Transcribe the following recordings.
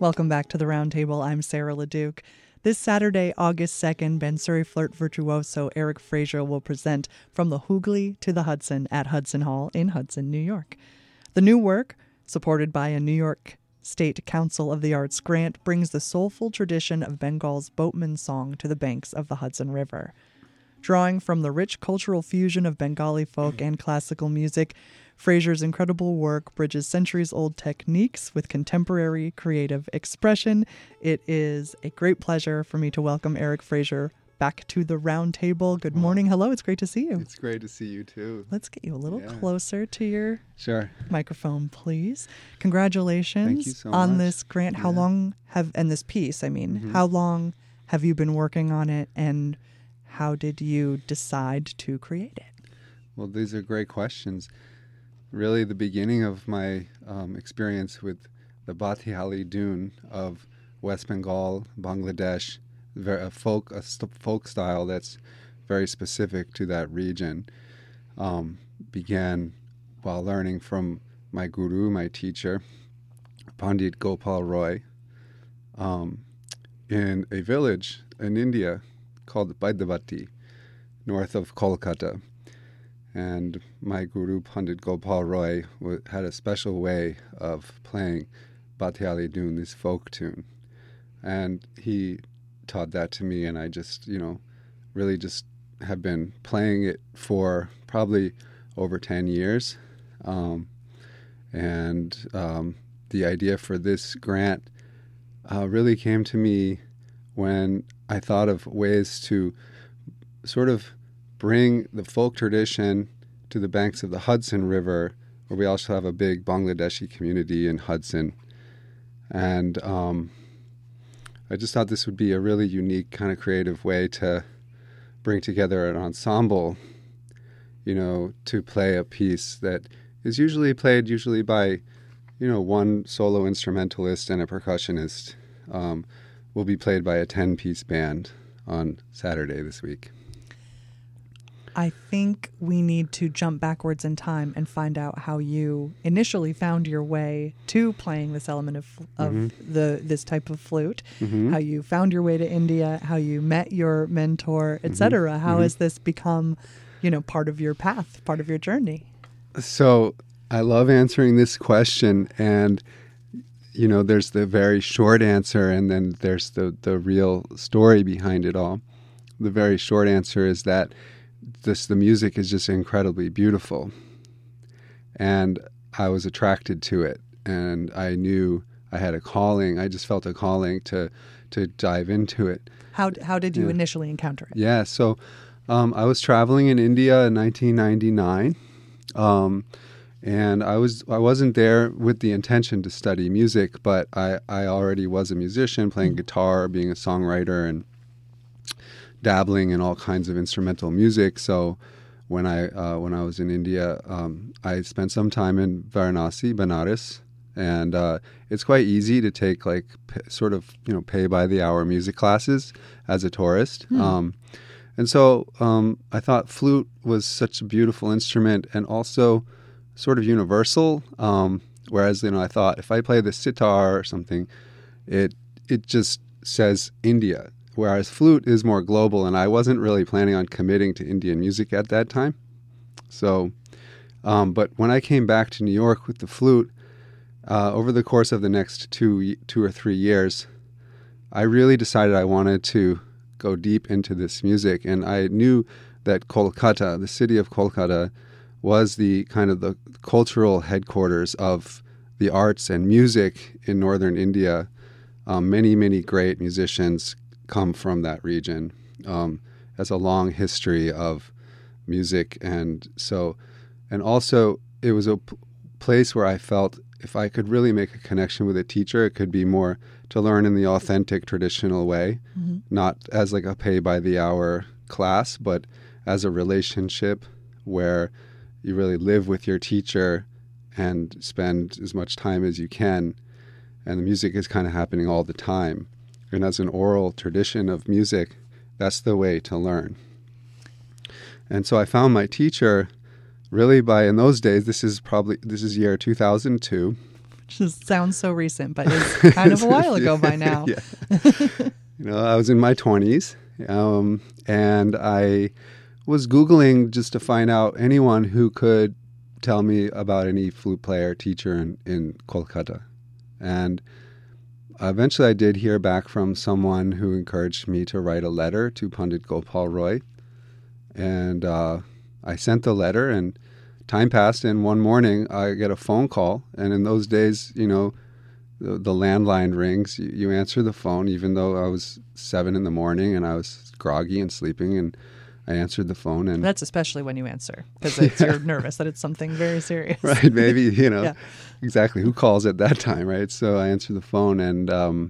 Welcome back to the Roundtable. I'm Sarah LeDuc. This Saturday, August 2nd, Bansuri Flirt virtuoso Eric Fraser will present From the Hooghly to the Hudson at Hudson Hall in Hudson, New York. The new work, supported by a New York State Council of the Arts grant, brings the soulful tradition of Bengal's boatman song to the banks of the Hudson River. Drawing from the rich cultural fusion of Bengali folk and classical music, Fraser's incredible work bridges centuries-old techniques with contemporary creative expression. It is a great pleasure for me to welcome Eric Fraser back to the Roundtable. Good morning. Hello. It's great to see you. It's great to see you, too. Let's get you a little closer to your microphone, please. Congratulations Thank you so on much. this grant. How long and this piece, how long have you been working on it, and how did you decide to create it? Well, these are great questions. Really, the beginning of my experience with the Batiali Dune of West Bengal, Bangladesh, a folk style that's very specific to that region, began while learning from my guru, my teacher, Pandit Gopal Roy, in a village in India called Baidavati, north of Kolkata. And my guru, Pandit Gopal Roy, had a special way of playing Batiali Dune, this folk tune. And he taught that to me, and I just, really just have been playing it for probably over 10 years. The idea for this grant really came to me when I thought of ways to sort of bring the folk tradition to the banks of the Hudson River, where we also have a big Bangladeshi community in Hudson. And I just thought this would be a really unique kind of creative way to bring together an ensemble, to play a piece that is usually played by, one solo instrumentalist and a percussionist. Will be played by a 10-piece band on Saturday this week. I think we need to jump backwards in time and find out how you initially found your way to playing this element of this type of flute, how you found your way to India, how you met your mentor, etc. How has this become, part of your path, part of your journey? So I love answering this question, and there's the very short answer, and then there's the real story behind it all. The very short answer is that the music is just incredibly beautiful, and I was attracted to it, and I knew I had a calling. I just felt a calling to dive into it. How did you initially encounter it? Yeah, so I was traveling in India in 1999, and I wasn't there with the intention to study music, but I already was a musician, playing guitar, being a songwriter, and dabbling in all kinds of instrumental music. So when I was in India, I spent some time in Varanasi, Benares, and it's quite easy to take pay by the hour music classes as a tourist. And so I thought flute was such a beautiful instrument and also sort of universal. Whereas I thought if I play the sitar or something, it just says India. Whereas flute is more global, and I wasn't really planning on committing to Indian music at that time. So, but when I came back to New York with the flute, over the course of the next two or 3 years, I really decided I wanted to go deep into this music. And I knew that Kolkata, the city of Kolkata, was the kind of the cultural headquarters of the arts and music in northern India. Many, many great musicians come from that region. Has a long history of music, and also it was a place where I felt if I could really make a connection with a teacher, it could be more to learn in the authentic traditional way, not as like a pay by the hour class, but as a relationship where you really live with your teacher and spend as much time as you can, and the music is kind of happening all the time. And as an oral tradition of music, that's the way to learn. And so I found my teacher really in those days, this is year 2002. Just sounds so recent, but it's kind of a while ago by now. Yeah. I was in my 20s, and I was Googling just to find out anyone who could tell me about any flute player, teacher in Kolkata. And eventually I did hear back from someone who encouraged me to write a letter to Pandit Gopal Roy. And I sent the letter, and time passed, and one morning I get a phone call. And in those days, the landline rings. You answer the phone, even though I was 7 in the morning and I was groggy and sleeping, and I answered the phone. And that's especially when you answer, because you're nervous that it's something very serious. Right, maybe, Yeah. Exactly. Who calls at that time, right? So I answer the phone, and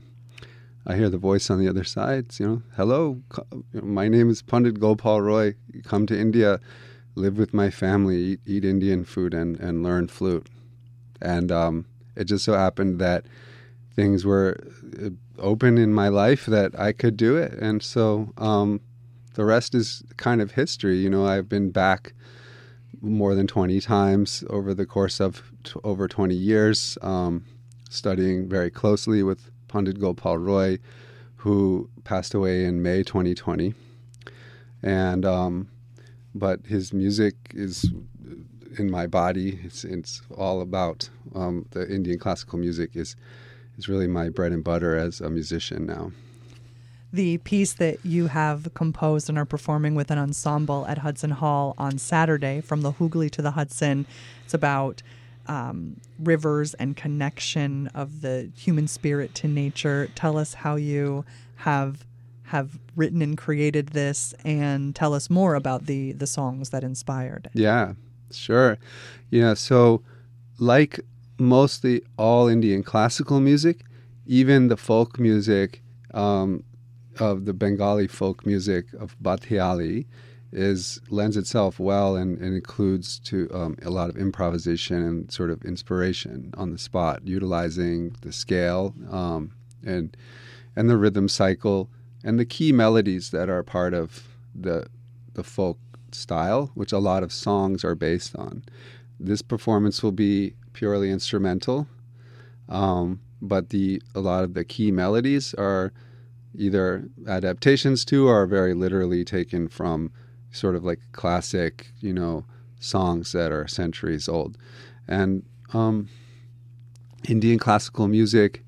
I hear the voice on the other side. Hello, my name is Pandit Gopal Roy. Come to India, live with my family, eat Indian food, and learn flute. And it just so happened that things were open in my life that I could do it. And so the rest is kind of history. I've been back more than 20 times over the course of over 20 years, studying very closely with Pandit Gopal Roy, who passed away in May 2020. And but his music is in my body. It's all about the Indian classical music is really my bread and butter as a musician now. The piece that you have composed and are performing with an ensemble at Hudson Hall on Saturday, From the Hooghly to the Hudson, it's about rivers and connection of the human spirit to nature. Tell us how you have written and created this, and tell us more about the songs that inspired it. Yeah, sure. So like mostly all Indian classical music, even the folk music of the Bengali folk music of Bhatiyali lends itself well and includes to a lot of improvisation and sort of inspiration on the spot, utilizing the scale and the rhythm cycle and the key melodies that are part of the folk style, which a lot of songs are based on. This performance will be purely instrumental, but a lot of the key melodies are either adaptations to or very literally taken from sort of like classic, songs that are centuries old. And Indian classical music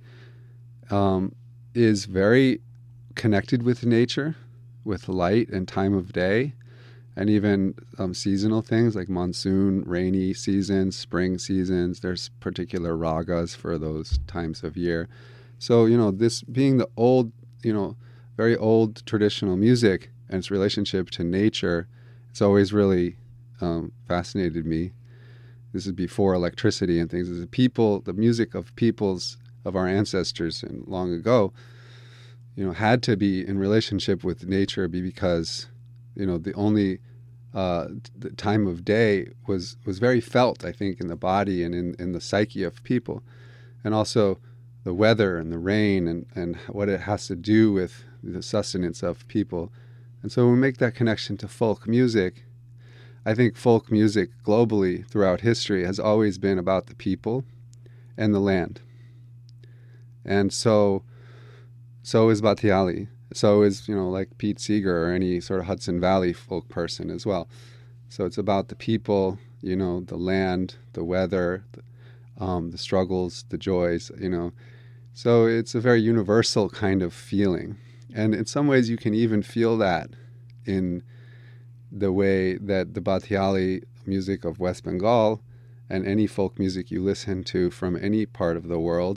is very connected with nature, with light and time of day, and even seasonal things like monsoon, rainy seasons, spring seasons. There's particular ragas for those times of year. So, this being the old, very old traditional music and its relationship to nature, it's always really fascinated me. This is before electricity and things. The music of our ancestors and long ago, had to be in relationship with nature because, the only the time of day was very felt, I think, in the body and in the psyche of people. And also the weather and the rain and what it has to do with the sustenance of people. And so when we make that connection to folk music, I think folk music globally throughout history has always been about the people and the land. And so is Bhatiyali. So is, like Pete Seeger or any sort of Hudson Valley folk person as well. So it's about the people, the land, the weather, the struggles, the joys, So it's a very universal kind of feeling. And in some ways you can even feel that in the way that the Bhatiyali music of West Bengal and any folk music you listen to from any part of the world,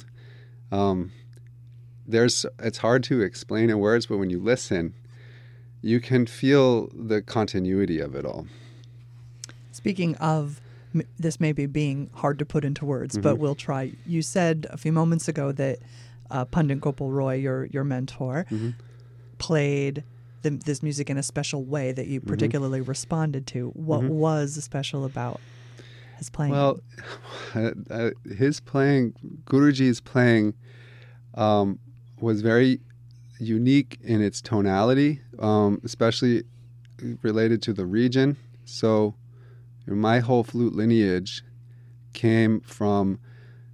it's hard to explain in words, but when you listen, you can feel the continuity of it all. Speaking of this maybe being hard to put into words, Mm-hmm. but we'll try. You said a few moments ago that Pandit Gopal Roy, your mentor, Mm-hmm. played this music in a special way that you particularly responded to. What was special about his playing? Well, his playing, Guruji's playing, was very unique in its tonality, especially related to the region. So my whole flute lineage came from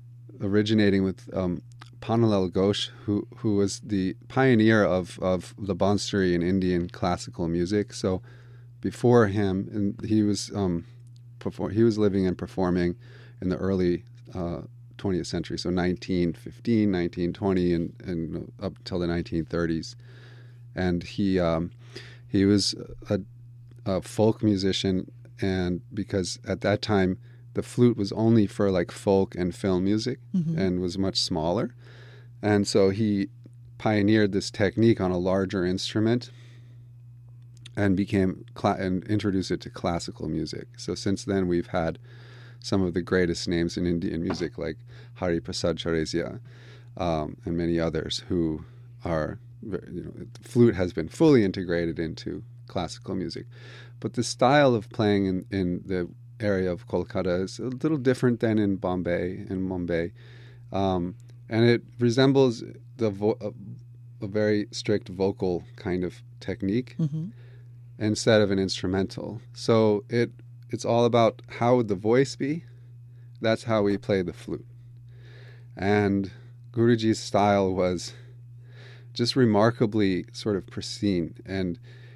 originating with Panalal Ghosh, who was the pioneer of the Bansuri in Indian classical music. So before him, and he was living and performing in the early 20th century, so 1915, 1920, and up till the 1930s. And he was a folk musician, and because at that time the flute was only for like folk and film music and was much smaller. And so he pioneered this technique on a larger instrument and and introduced it to classical music. So since then we've had some of the greatest names in Indian music like Hari Prasad Chaurasia and many others who are, the flute has been fully integrated into classical music. But the style of playing in the area of Kolkata is a little different than in Bombay and Mumbai. And it resembles a very strict vocal kind of technique instead of an instrumental. So it's all about how would the voice be. That's how we play the flute. And Guruji's style was just remarkably sort of pristine. And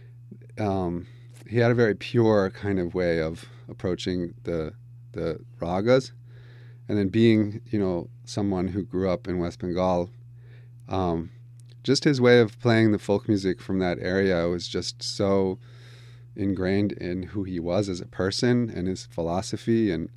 he had a very pure kind of way of approaching the ragas. And then being, someone who grew up in West Bengal, just his way of playing the folk music from that area was just so ingrained in who he was as a person and his philosophy, and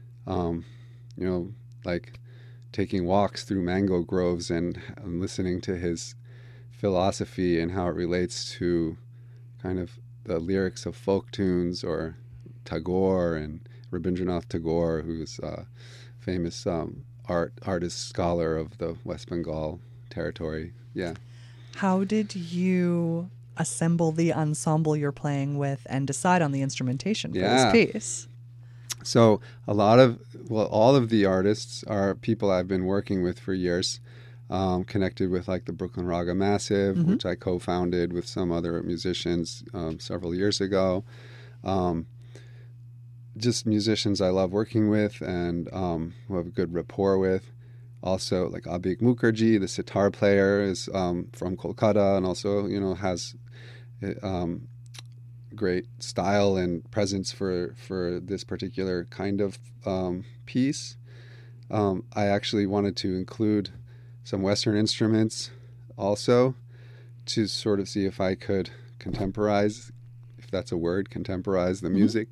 like taking walks through mango groves and listening to his philosophy and how it relates to kind of the lyrics of folk tunes, or Tagore and Rabindranath Tagore, who's a famous artist scholar of the West Bengal territory. Yeah. How did you assemble the ensemble you're playing with and decide on the instrumentation for this piece? So all of the artists are people I've been working with for years, connected with like the Brooklyn Raga Massive, which I co-founded with some other musicians several years ago. Just musicians I love working with and who have a good rapport with. Also, like Abhig Mukherjee, the sitar player, is from Kolkata and also, has great style and presence for this particular kind of piece. I actually wanted to include some Western instruments also to sort of see if I could contemporize, if that's a word, contemporize the music.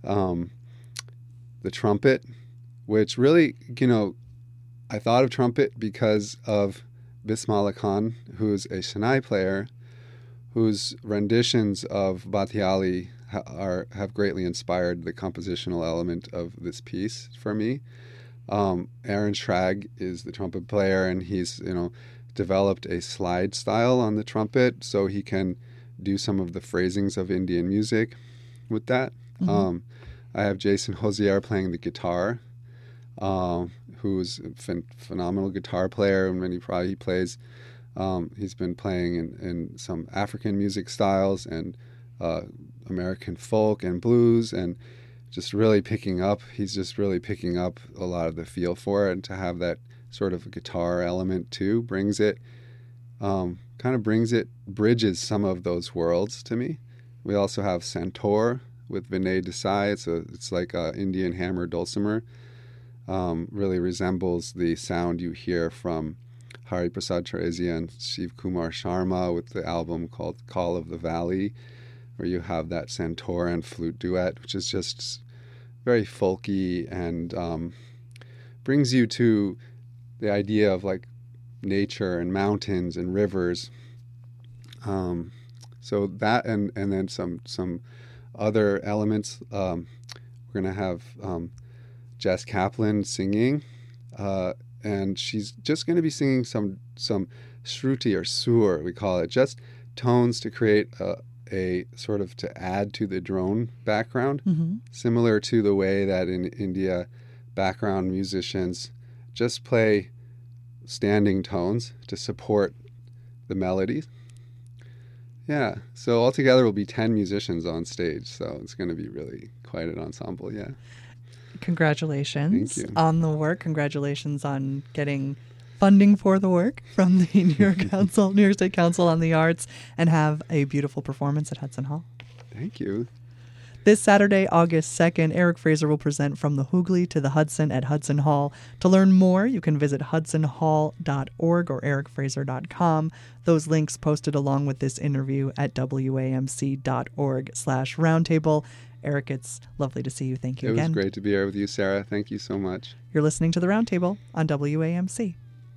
The trumpet, which really, I thought of trumpet because of Bismillah Khan, who's a Shehnai player, whose renditions of Batiali have greatly inspired the compositional element of this piece for me. Aaron Schrag is the trumpet player, and he's developed a slide style on the trumpet so he can do some of the phrasings of Indian music with that. I have Jason Hosier playing the guitar, who's a phenomenal guitar player, and he plays. He's been playing in some African music styles and American folk and blues, and just really picking up. He's just really picking up a lot of the feel for it, and to have that sort of guitar element too bridges some of those worlds to me. We also have Santoor with Vinay Desai. It's like a Indian hammer dulcimer. Really resembles the sound you hear from Hari Prasad Chaurasia and Shiv Kumar Sharma with the album called Call of the Valley, where you have that Santoor and flute duet, which is just very folky and brings you to the idea of like nature and mountains and rivers. So that and then some other elements. We're going to have Jess Kaplan singing, and she's just going to be singing some shruti or sur, we call it, just tones to create a sort of to add to the drone background, similar to the way that in India background musicians just play standing tones to support the melodies. Yeah, so altogether will be 10 musicians on stage, so it's going to be really quite an ensemble, yeah. Congratulations Thank you. on the work. Congratulations on getting funding for the work from the New York State Council on the Arts, and have a beautiful performance at Hudson Hall. Thank you. This Saturday, August 2nd, Eric Fraser will present From the Hoogly to the Hudson at Hudson Hall. To learn more, you can visit hudsonhall.org or ericfraser.com. Those links posted along with this interview at wamc.org/roundtable. Eric, it's lovely to see you. Thank you again. It was great to be here with you, Sarah. Thank you so much. You're listening to The Roundtable on WAMC.